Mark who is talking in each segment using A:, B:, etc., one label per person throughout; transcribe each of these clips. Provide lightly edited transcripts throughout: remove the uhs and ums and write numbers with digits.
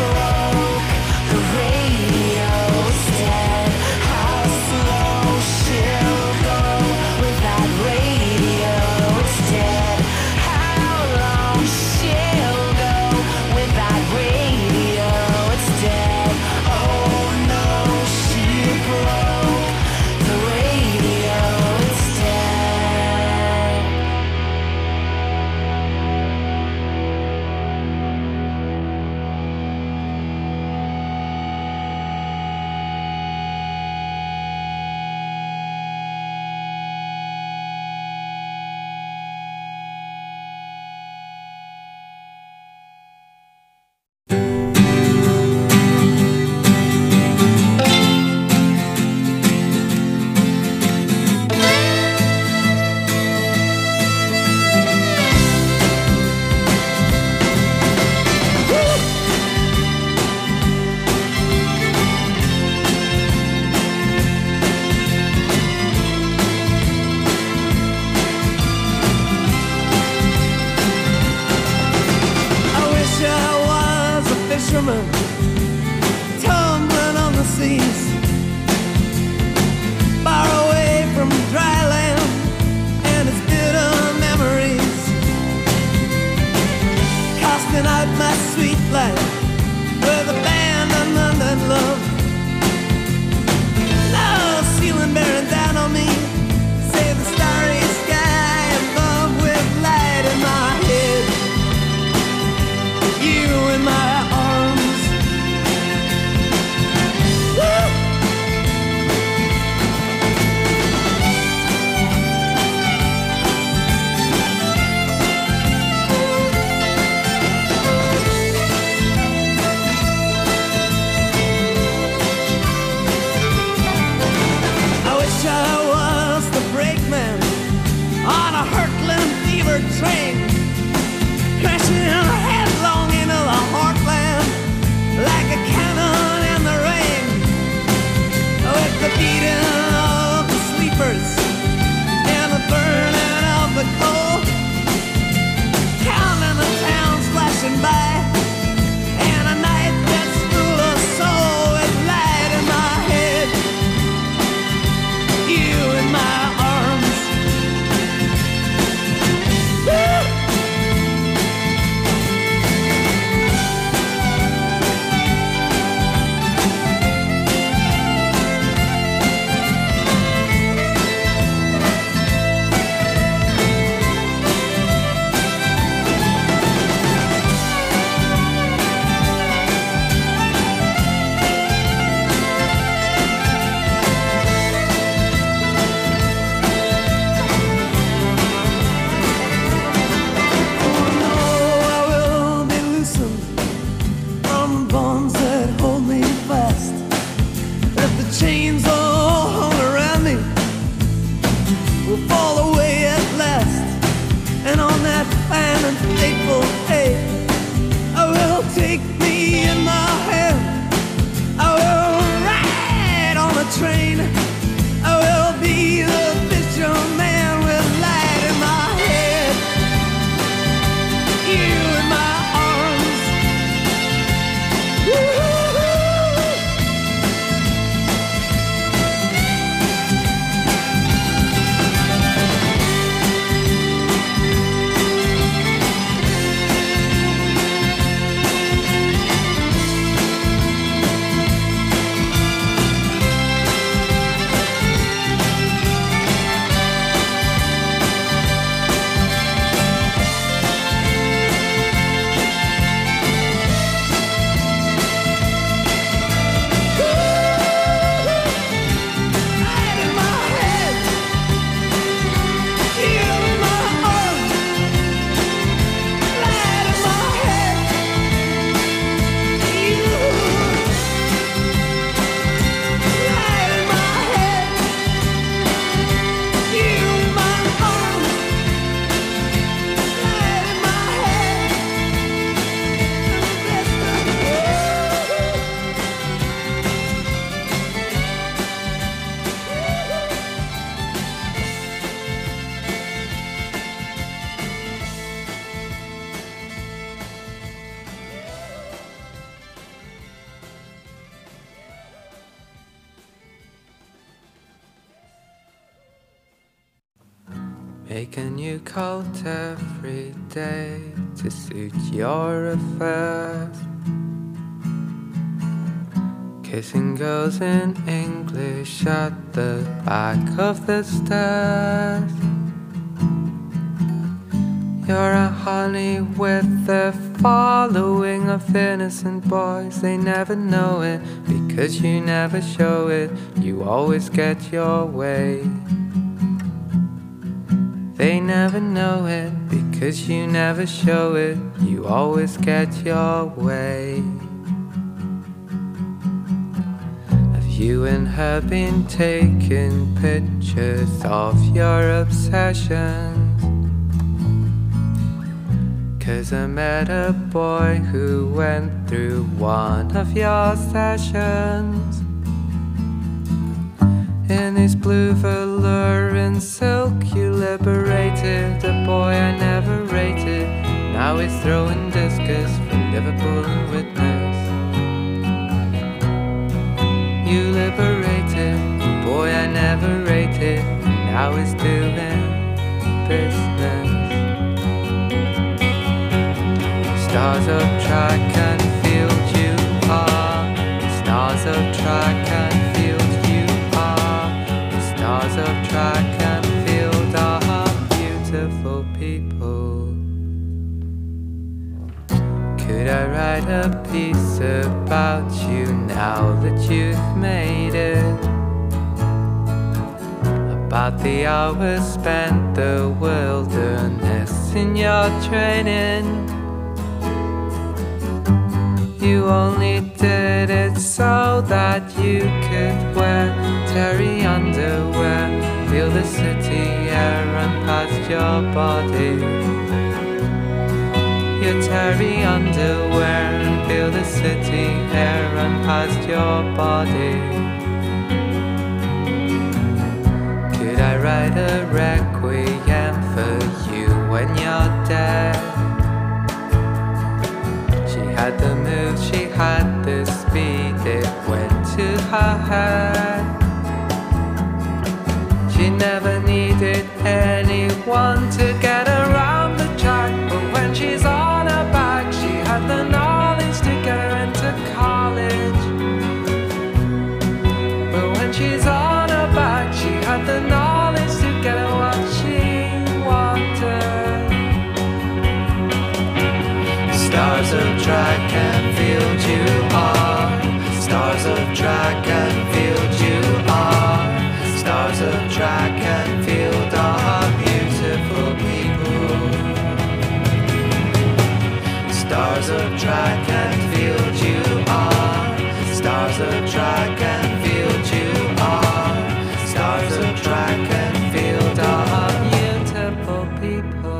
A: Woo! Make a new coat every day to suit your affairs. Kissing girls in English at the back of the stairs. You're a honey with a following of innocent boys. They never know it because you never show it. You always get your way. They never know it because you never show it. You always get your way. Have you and her been taking pictures of your obsessions? 'Cause I met a boy who went through one of your sessions. In his blue velour and silk you liberated a boy I never rated. Now he's throwing discus for Liverpool and witness. You liberated a boy I never rated. Now he's doing business. Stars of track and field you are. Stars of track and field you are. The stars of track and field are beautiful people. Could I write a piece about you now that you've made it? About the hours spent the wilderness in your training. You only did it so that you could wear terry underwear, feel the city air run past your body. Your terry underwear and feel the city air run past your body. Could I write a requiem for you when you're dead? Had the move, she had the speed, it went to her head. She never needed anyone to get around the track, but when she's on her back, she had the knowledge to get her into college. But when she's on her back, she had the knowledge to get her what she wanted. Stars of track and field you are. Stars of track and field you are. Stars of track and field are beautiful people. Stars of track and field you are. Stars of track and field you are. Stars of track and field are beautiful people.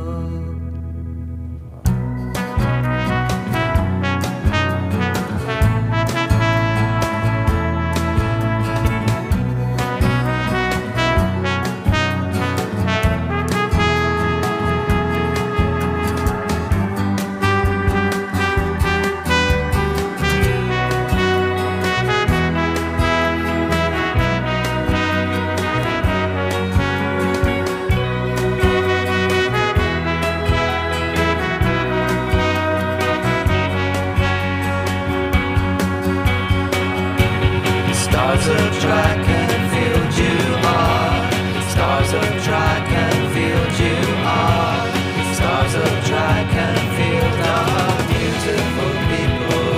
A: Stars of track and field you are. Stars of track and field you are. Stars of track and field are beautiful people.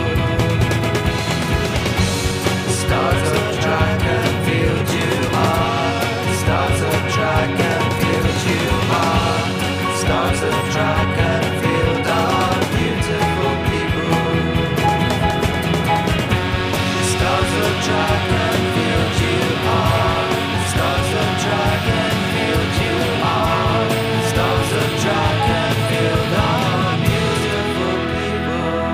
A: Stars of track and field you are. Stars of track and field you are. Stars of track and field are beautiful people. Stars of track and field you are. Stars of track and field you are. Stars of track and field are beautiful people.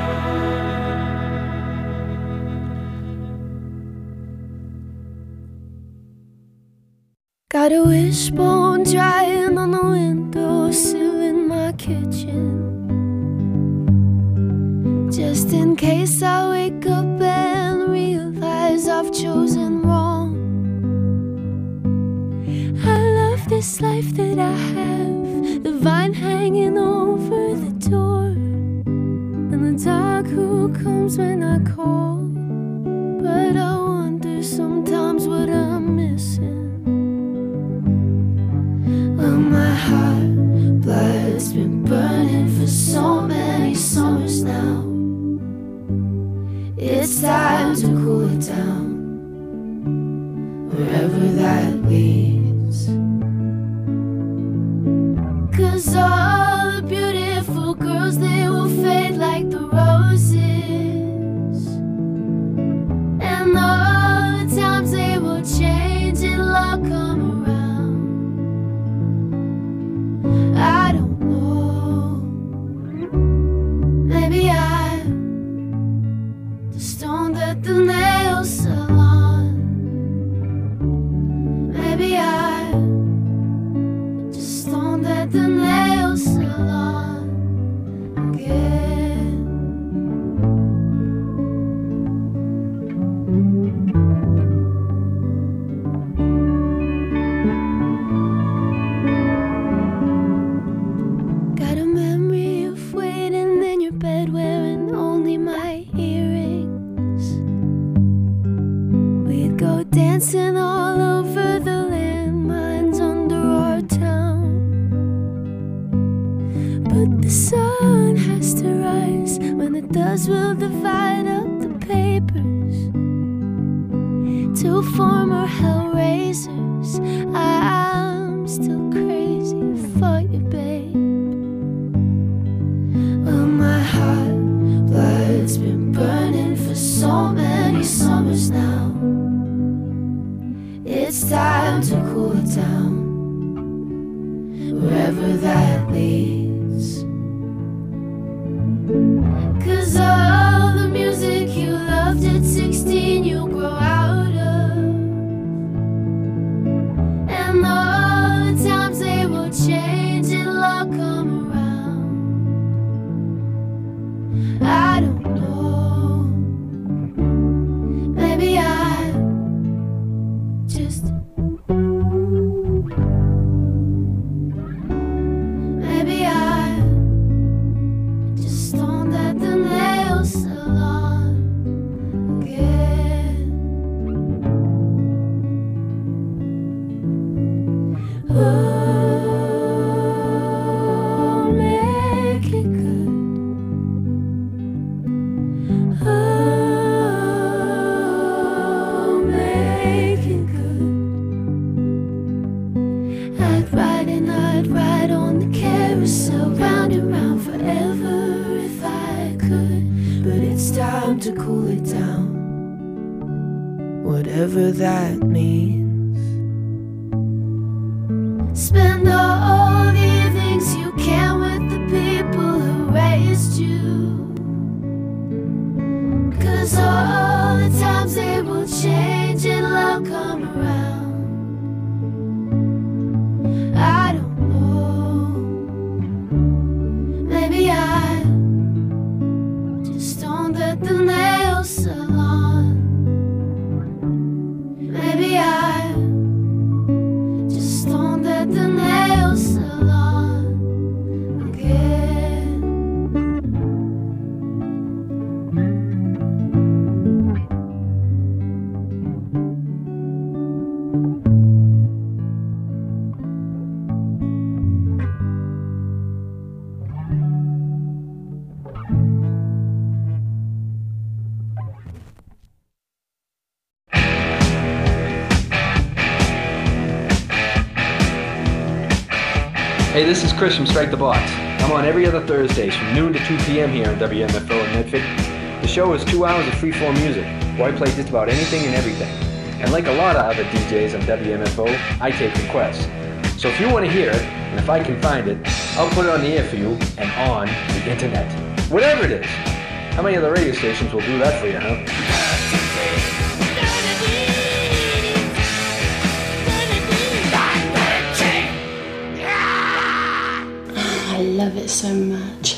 B: Got a wishbone drying on the windowsill in my kitchen, just in case I wake up and realize I've chosen wrong. I love this this life that I have, the vine hanging over the door, and the dog who comes when I call. But I wonder sometimes what I'm missing. Well, my heart blood's been burning for so many summers now. It's time to cool it down, wherever that leads. 'Cause all the beautiful girls, they will fade like the roses, and all the times they will change and love come around. I don't know, maybe I'm the stone that the nails salon. Maybe I'm just stone that the nails salon again. Got a memory of waiting in your bed wearing only my earrings. We'd go dancing all over the landmines under our town. But the sun has to rise. When it does, we'll divide up the papers to form our hellraisers. I'm still crazy for you, babe. Well, my heart blood's been burning for so many summers now. It's time to cool it down, wherever that leads. 'Cause all the music you loved at 16 you'll grow out of, and all the times they will change and love come around. I don't know, maybe I'm just, maybe I'm just stoned at the nail salon again. Oh, make it good. Oh, make it good. I'd ride and I'd ride on the carousel, round and round forever if I could. But it's time to cool it down, whatever that means. Spend all the evenings you can with the people who raised you. 'Cause all the times they will change and love come around. I don't know, maybe I'm just stoned at the nail salon. Maybe I'm just stoned at the nail salon again.
C: Hey, this is Chris from Strike the Box. I'm on every other Thursdays from noon to 2 p.m. here on WMFO in Medford. The show is 2 hours of free-form music, where I play just about anything and everything. And like a lot of other DJs on WMFO, I take requests. So if you want to hear it, and if I can find it, I'll put it on the air for you and on the internet. Whatever it is. How many other radio stations will do that for you, huh?
D: I love it so much.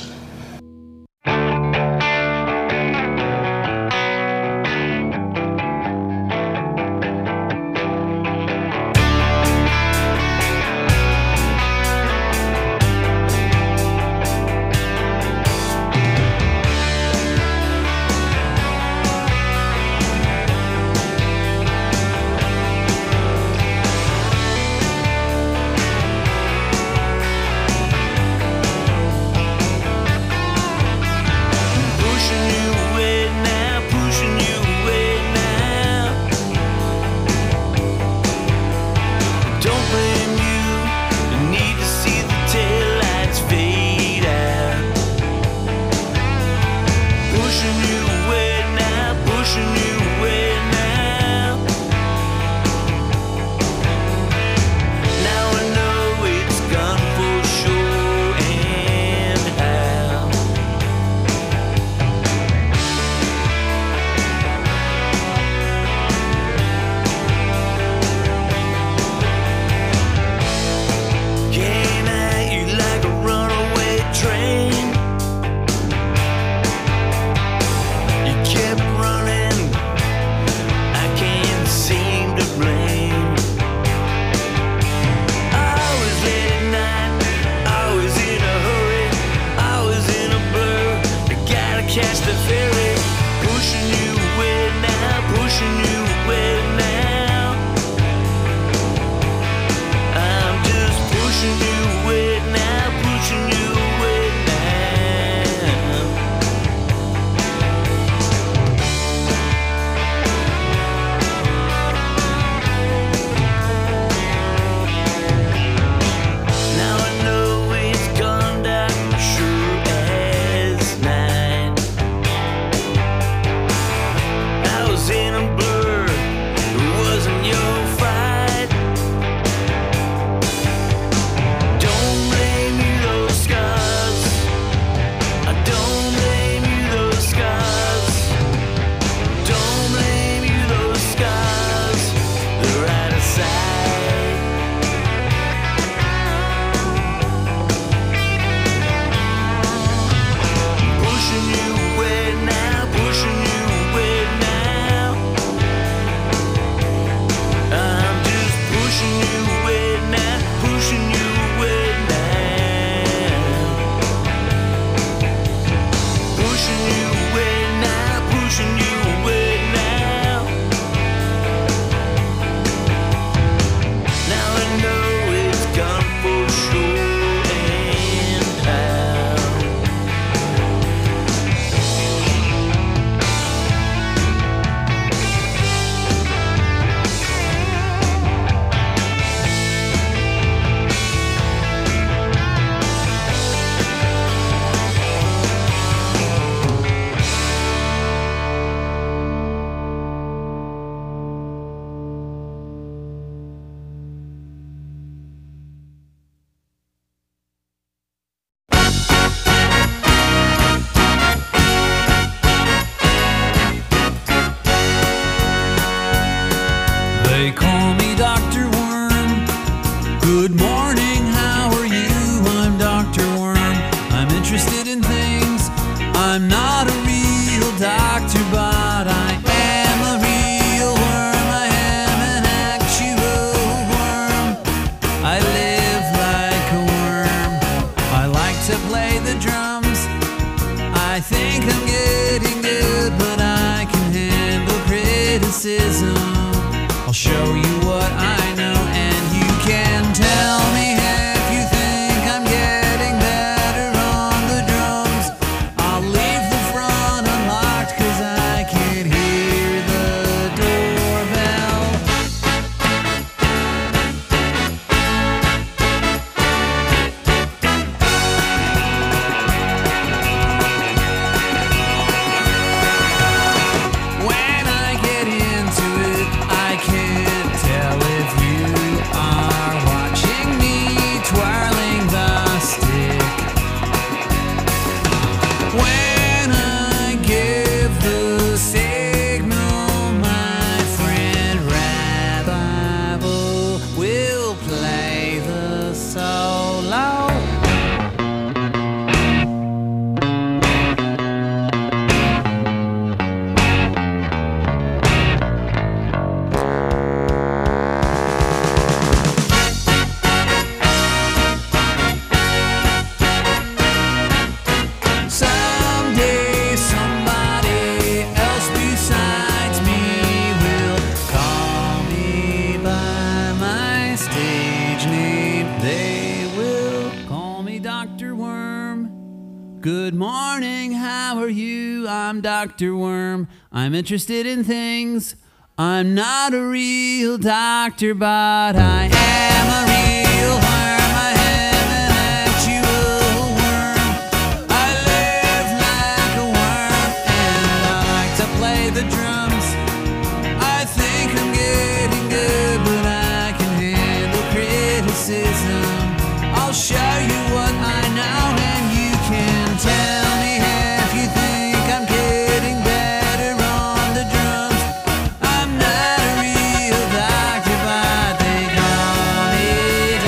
E: Good morning, how are you? I'm Dr. Worm. I'm interested in things. I'm not a real doctor, but I am a real worm. I am an actual worm. I live like a worm, and I like to play the drums. I think I'm getting good, but I can handle criticism. I'll show you what I know, and you can tell me if you think I'm getting better on the drums. I'm not a real doctor, but they call me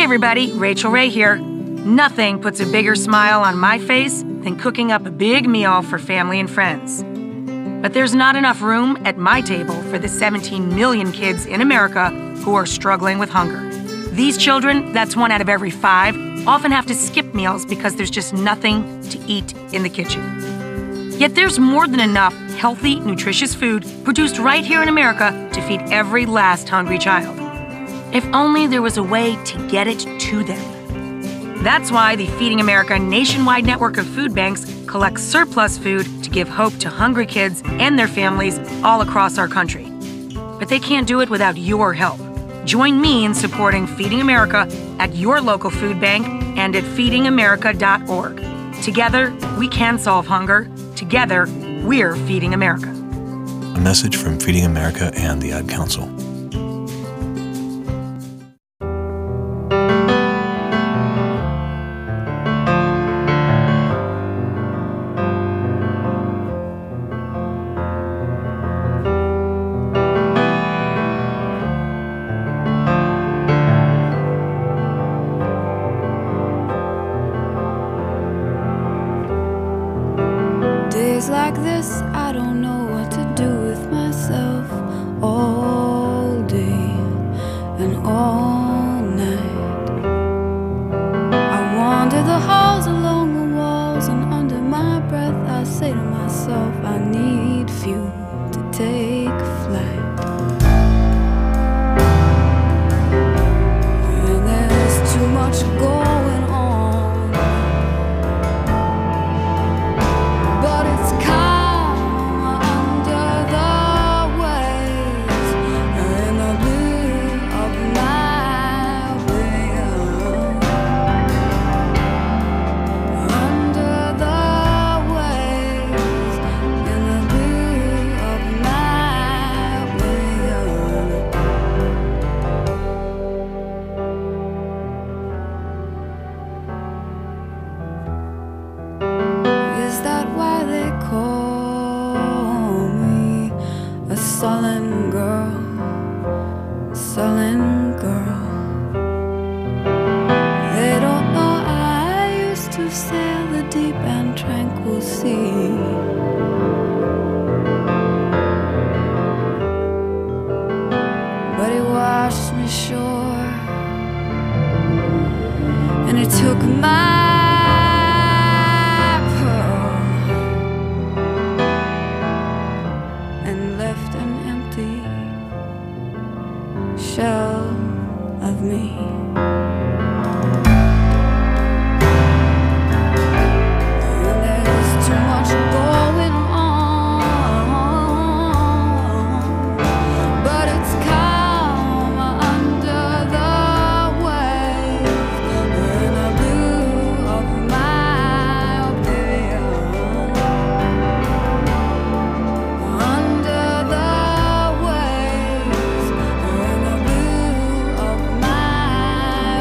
F: everybody, Rachel Ray here. Nothing puts a bigger smile on my face than cooking up a big meal for family and friends. But there's not enough room at my table for the 17 million kids in America who are struggling with hunger. These children, that's 1 out of every 5, often have to skip meals because there's just nothing to eat in the kitchen. Yet there's more than enough healthy, nutritious food produced right here in America to feed every last hungry child. If only there was a way to get it to them. That's why the Feeding America nationwide network of food banks collects surplus food to give hope to hungry kids and their families all across our country. But they can't do it without your help. Join me in supporting Feeding America at your local food bank and at feedingamerica.org. Together, we can solve hunger. Together, we're Feeding America.
G: A message from Feeding America and the Ad Council.
B: Days like this, I don't know what to do with myself all day and all night. I wander the halls along the walls, and under my breath I say to myself, I need fuel to take flight. And there's too much going on. Is that why they call me a sullen girl, sullen girl? They don't know I used to sail the deep and tranquil sea. But it washed me ashore, and it took my shell of me. And there's too much going on, but it's calm under the waves in the blue of my oblivion. Under the waves in the blue of my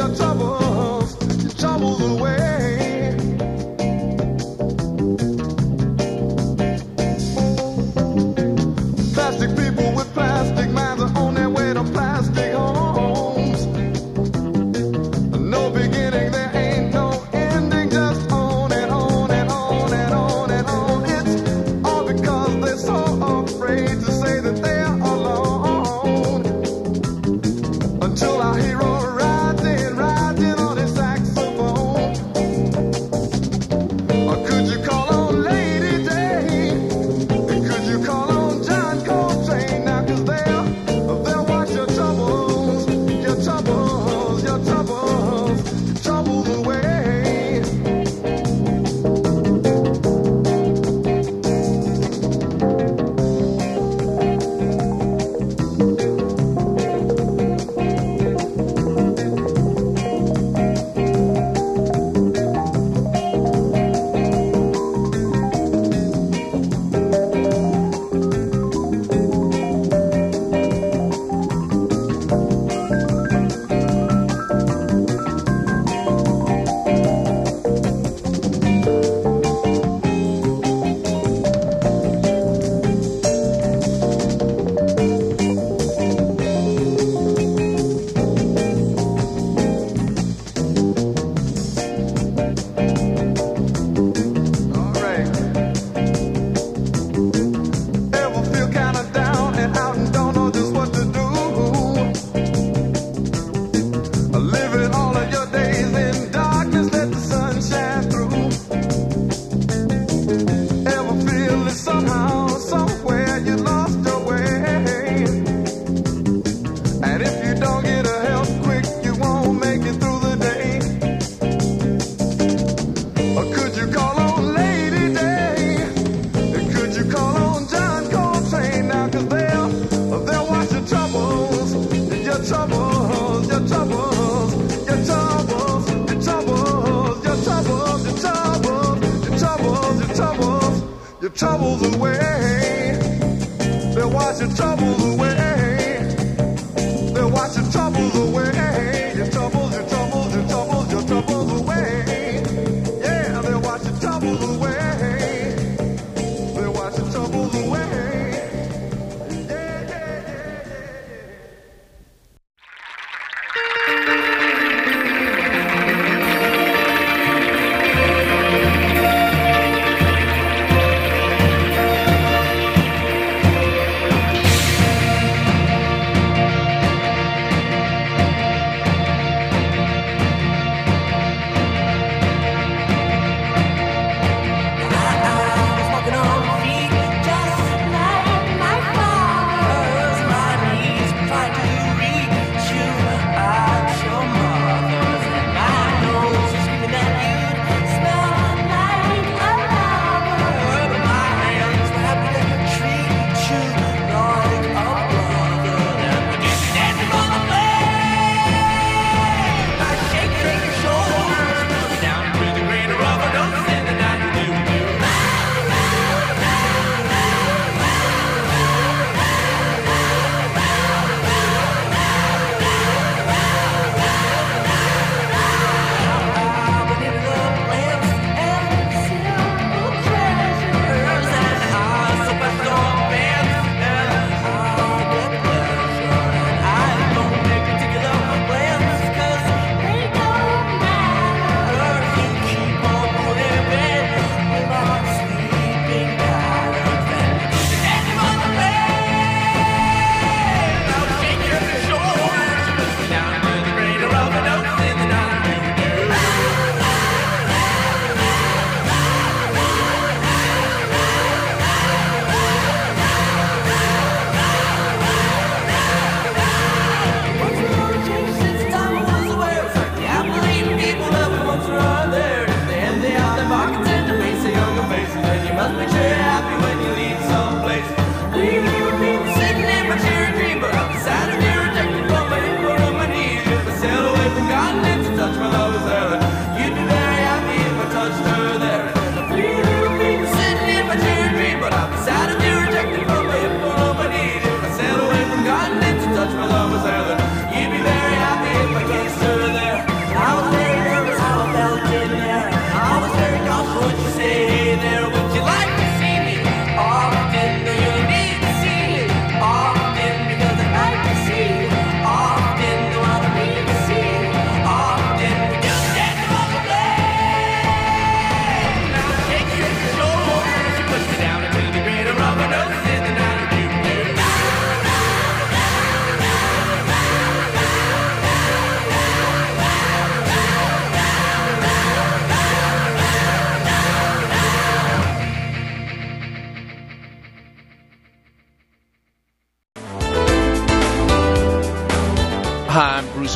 H: troubles away. They'll wash your troubles away. They'll wash your troubles away. Your troubles, your troubles, your troubles, your troubles away. Yeah, they'll wash your troubles away. They'll wash your troubles away.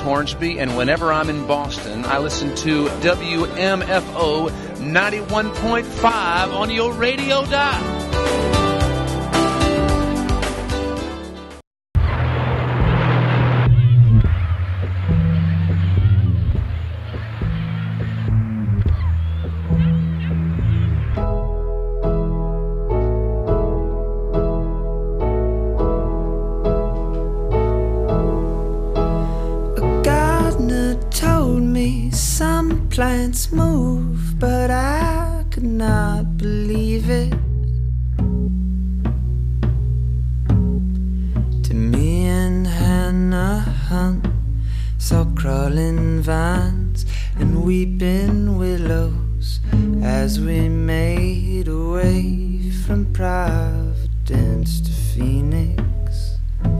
I: Hornsby, and whenever I'm in Boston, I listen to WMFO 91.5 on your radio dial.
J: Plants move, but I could not believe it. To me and Hannah Hunt saw crawling vines and weeping willows as we made our way from Providence to Phoenix.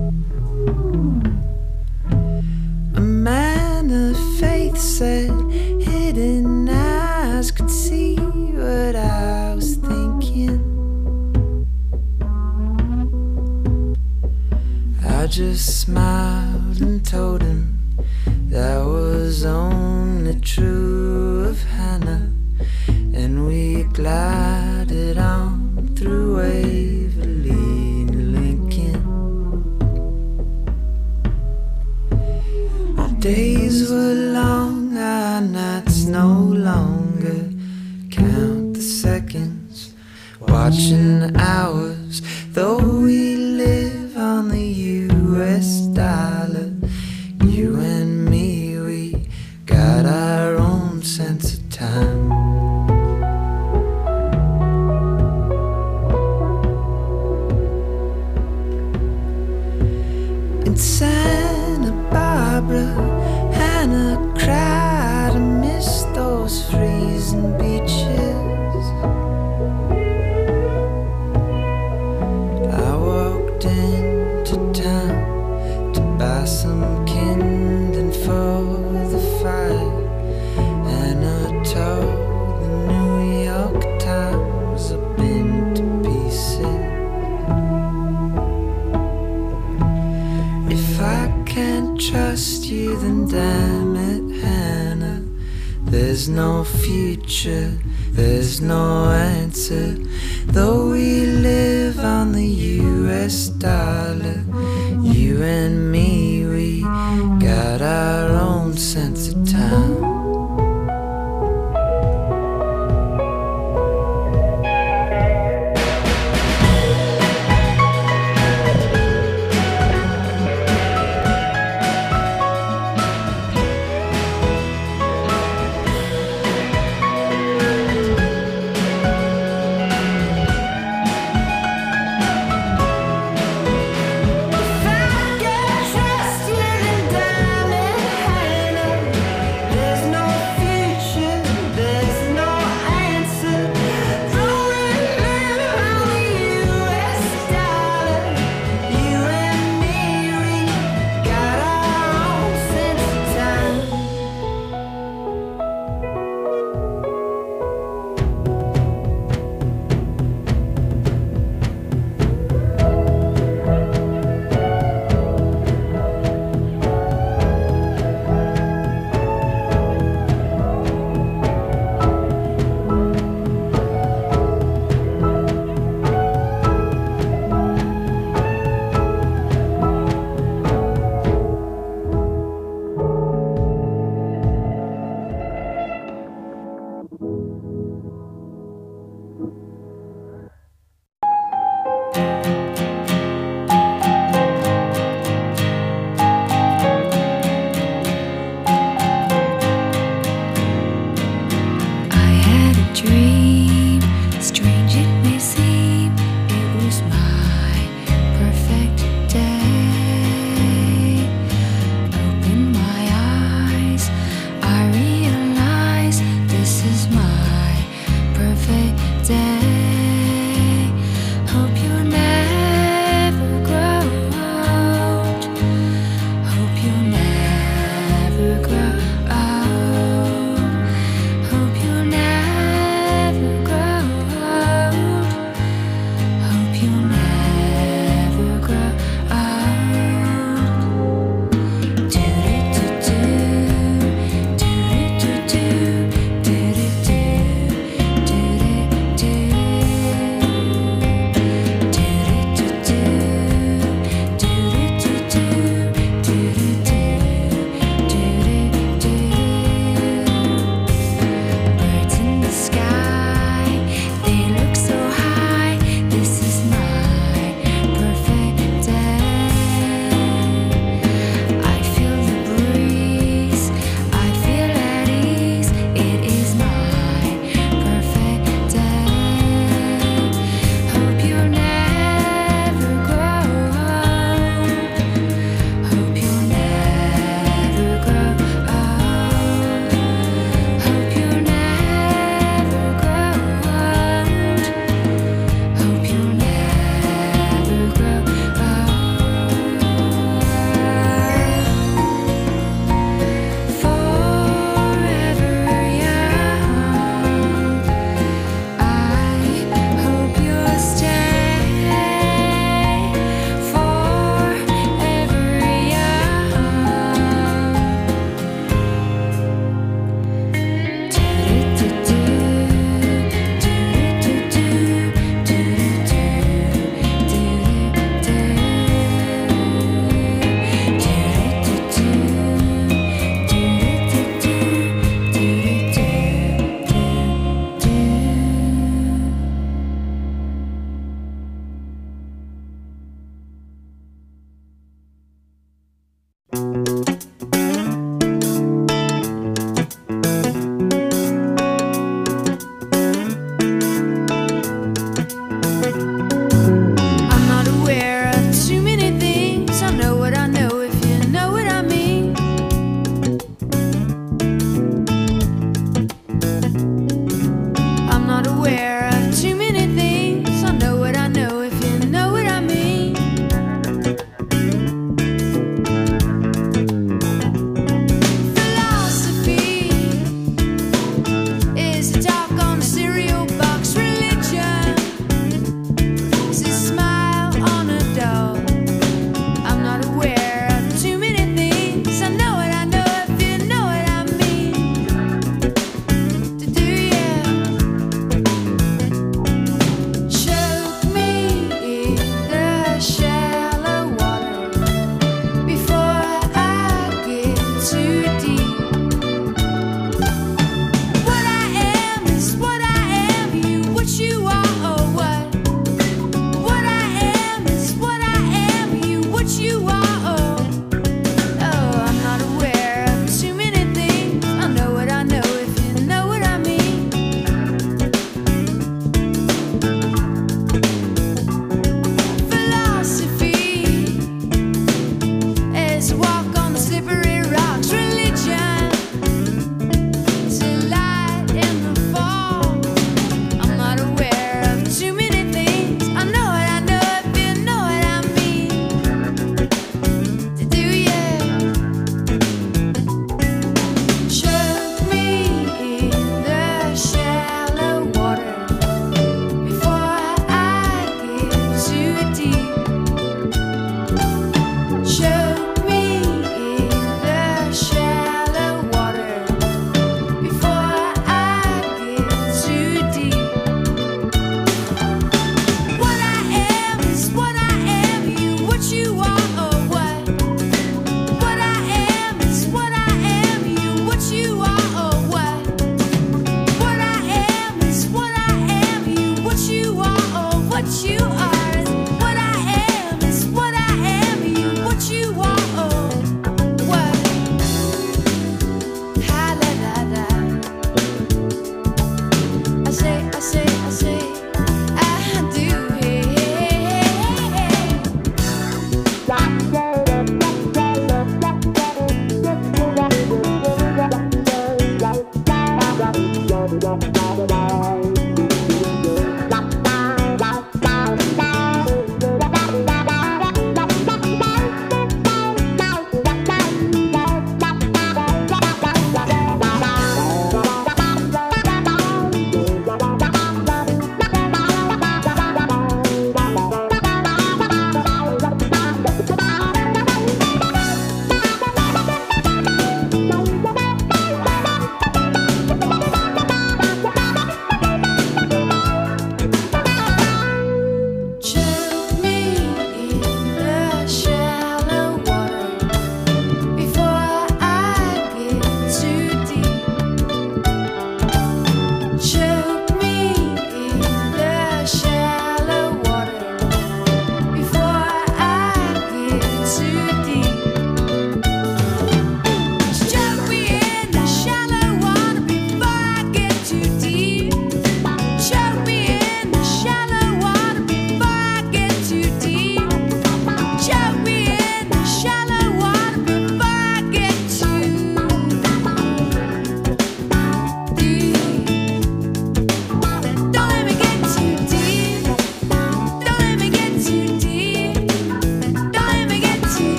J: A man of faith said hidden eyes could see what I was thinking. I just smiled and told him that was only true of Hannah, and we glided on through Waverly and Lincoln. Our days were long, our nights no longer. Count the seconds, watching the hours, though we live on the US dollar. You and me, we got our own sense of time. In Santa Barbara, Hannah cried, I miss those freezing beaches. I walked into town to buy some kindling for the fire, and I told the New York Times I've been to pieces. If I can't trust you, then damn it, Hannah, there's no future, there's no answer. Though we live on the US dollar, you and me, we got our own sense of time. If I can't trust you, then damn it,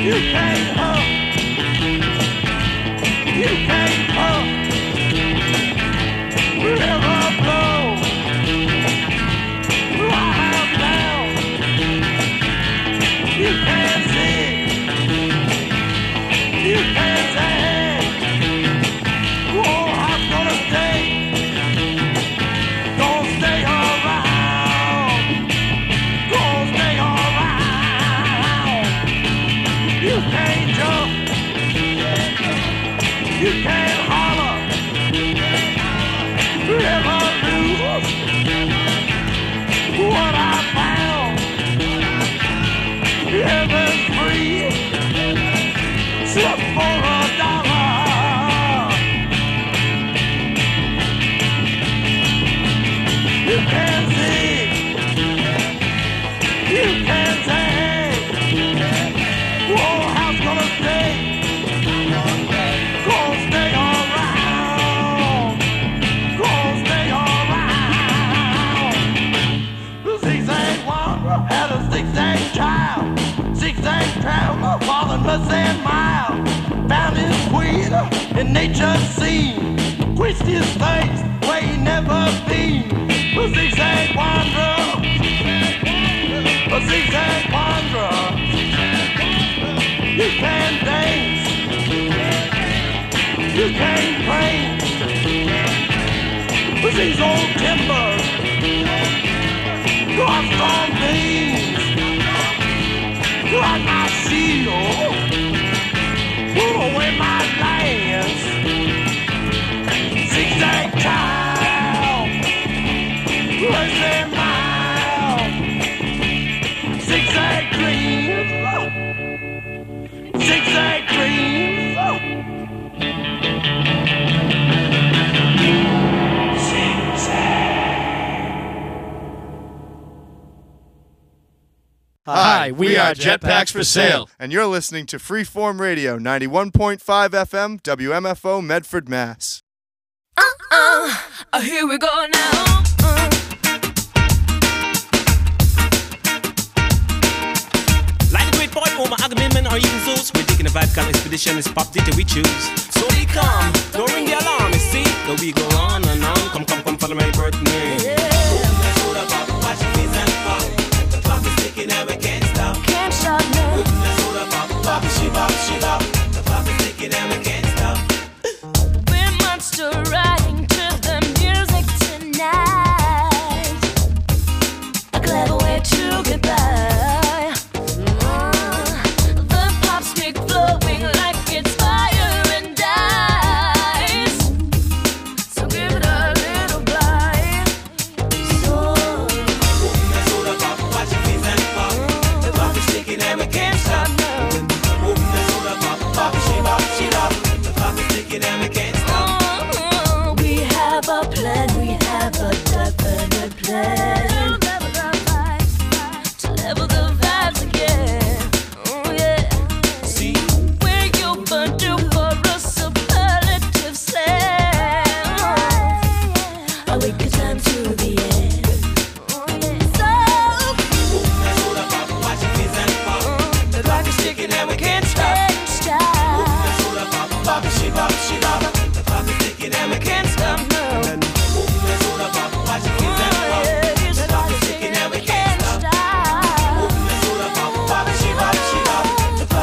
H: You can't huff. You can't puff. River blow. Wild down. You can't sing. You can't sing. Oh, I'm gonna stay. Gonna stay around. Gonna stay around. You can't jump. You can't holler. River lose what I found. Heaven free. Slip for $1. You can't sing. You can't sing. Whoa, house gonna stay. Gonna stay around. Gonna stay around. The zigzag wanderer had a zigzag child. Zigzag traveler, father must and mile. Found his queen in nature's scene. Twist his face where he never been. A zigzag wanderer. A zigzag wanderer. You can't dance. You can't praise. With these old timbers. Got strong beams. Like my shield. Pull away my lance. Zigzag child. Lazy mile. Zigzag dreams. Zigzag dreams.
K: Hi, we are Jetpacks for Sale, and you're listening to Freeform Radio 91.5 FM, WMFO, Medford, Mass.
L: Here we go now. Like the great boy, Omar Agamemnon, or even Zeus, we're taking a vibe kind of expedition, it's pop data we choose. So we come, don't ring the alarm, you see, that we go on and on. Come, follow my birth name.